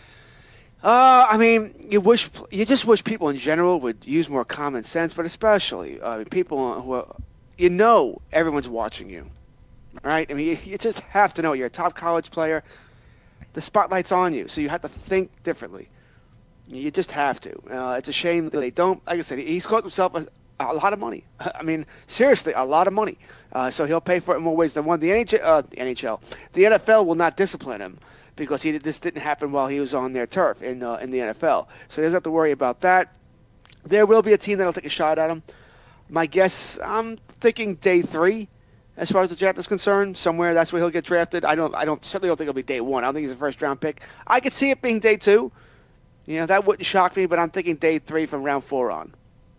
You just wish people in general would use more common sense, but especially people who are, everyone's watching you, right? I mean, you just have to know you're a top college player. The spotlight's on you, so you have to think differently. You just have to. It's a shame that they don't. Like I said, he's cost himself a lot of money. I mean, seriously, a lot of money. So he'll pay for it in more ways than one. The NFL will not discipline him because this didn't happen while he was on their turf in the NFL. So he doesn't have to worry about that. There will be a team that'll take a shot at him. My guess, I'm thinking day 3, as far as the draft is concerned. Somewhere that's where he'll get drafted. I certainly don't think it'll be day 1. I don't think he's a first round pick. I could see it being day 2. That wouldn't shock me, but I'm thinking day 3 from round 4 on.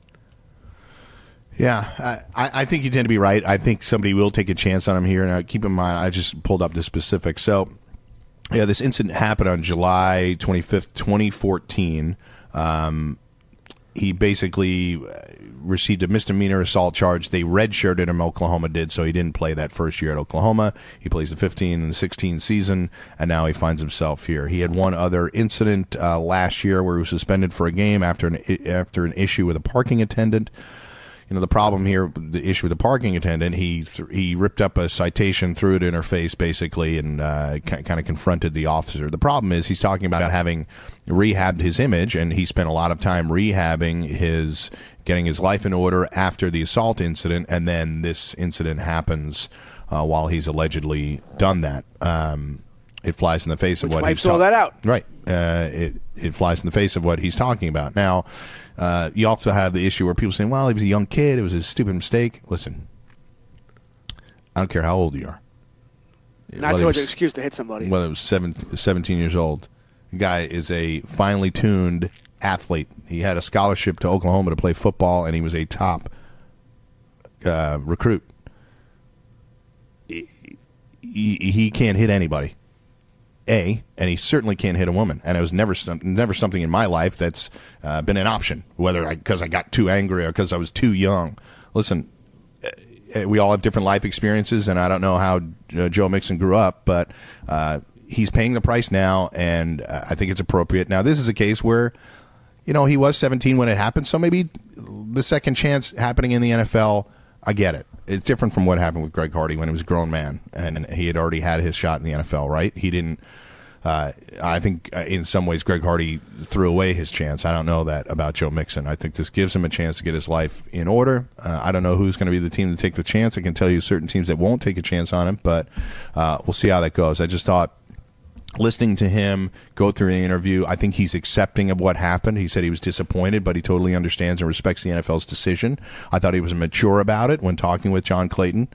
Yeah, I think you tend to be right. I think somebody will take a chance on him here. Now, keep in mind, I just pulled up the specifics. So, yeah, this incident happened on July 25th, 2014. He basically received a misdemeanor assault charge. They redshirted him, Oklahoma did, so he didn't play that first year at Oklahoma. He plays the 15 and the 16 season, and now he finds himself here. He had one other incident last year where he was suspended for a game after an issue with a parking attendant. The problem here, the issue with the parking attendant, he ripped up a citation, threw it in her face, basically, and kind of confronted the officer. The problem is he's talking about having rehabbed his image, and he spent a lot of time getting his life in order after the assault incident, and then this incident happens while he's allegedly done that. It flies in the face of what he's talking about. Right. It flies in the face of what he's talking about. Now, you also have the issue where people saying, well, he was a young kid. It was a stupid mistake. Listen, I don't care how old you are. Not too much excuse to hit somebody. Whether it was 17 years old. The guy is a finely tuned athlete. He had a scholarship to Oklahoma to play football, and he was a top recruit. He can't hit anybody. And he certainly can't hit a woman. And it was never something in my life that's been an option, whether because I got too angry or because I was too young. Listen, we all have different life experiences, and I don't know how Joe Mixon grew up, but he's paying the price now, and I think it's appropriate. Now, this is a case where, he was 17 when it happened, so maybe the second chance happening in the NFL, I get it. It's different from what happened with Greg Hardy when he was a grown man and he had already had his shot in the NFL, right? He didn't. I think in some ways Greg Hardy threw away his chance. I don't know that about Joe Mixon. I think this gives him a chance to get his life in order. I don't know who's going to be the team to take the chance. I can tell you certain teams that won't take a chance on him, but we'll see how that goes. I just thought, listening to him go through the interview, I think he's accepting of what happened. He said he was disappointed, but he totally understands and respects the NFL's decision. I thought he was mature about it when talking with John Clayton.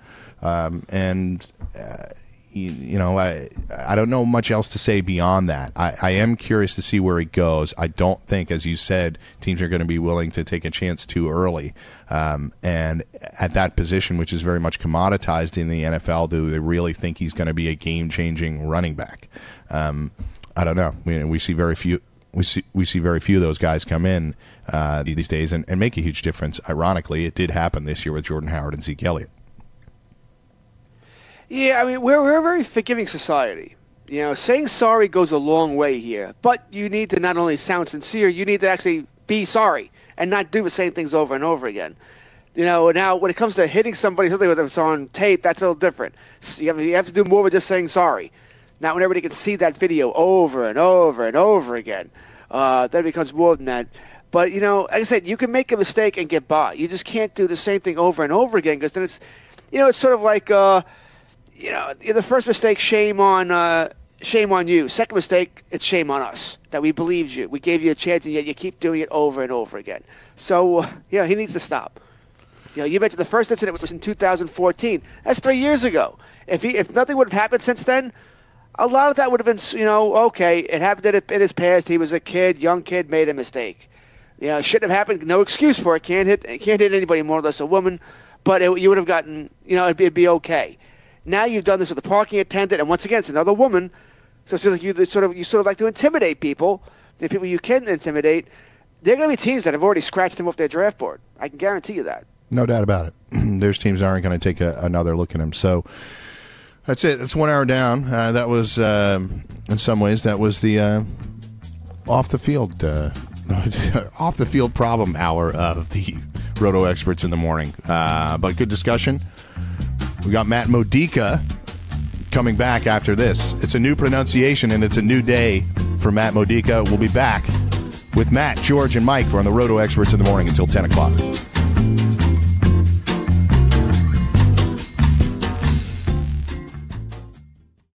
I don't know much else to say beyond that. I am curious to see where he goes. I don't think, as you said, teams are going to be willing to take a chance too early. And at that position, which is very much commoditized in the NFL, do they really think he's going to be a game-changing running back? I don't know. We see very few. We see very few of those guys come in these days and make a huge difference. Ironically, it did happen this year with Jordan Howard and Zeke Elliott. Yeah, I mean, we're a very forgiving society. Saying sorry goes a long way here. But you need to not only sound sincere, you need to actually be sorry and not do the same things over and over again. Now when it comes to hitting somebody, something that's on tape, that's a little different. You have to do more than just saying sorry. not when everybody can see that video over and over and over again. Then it becomes more than that. But, like I said, you can make a mistake and get by. You just can't do the same thing over and over again, because then it's, it's sort of like, the first mistake, shame on you. Second mistake, it's shame on us that we believed you. We gave you a chance, and yet you keep doing it over and over again. So, he needs to stop. You mentioned the first incident was in 2014. That's 3 years ago. If nothing would have happened since then, a lot of that would have been, okay, it happened in his past. He was a young kid, made a mistake. It shouldn't have happened. No excuse for it. Can't hit anybody, more or less a woman. But you would have gotten, it'd be okay. Now you've done this with a parking attendant, and once again, it's another woman. So it's like you sort of like to intimidate people. The people you can intimidate, there are going to be teams that have already scratched him off their draft board. I can guarantee you that. No doubt about it. There's teams that aren't going to take another look at him. So that's it. It's 1 hour down. That was, in some ways, that was the off the field problem hour of the Roto Experts in the morning. But good discussion. We got Matt Modica coming back after this. It's a new pronunciation, and it's a new day for Matt Modica. We'll be back with Matt, George, and Mike on the Roto Experts in the morning until 10 o'clock.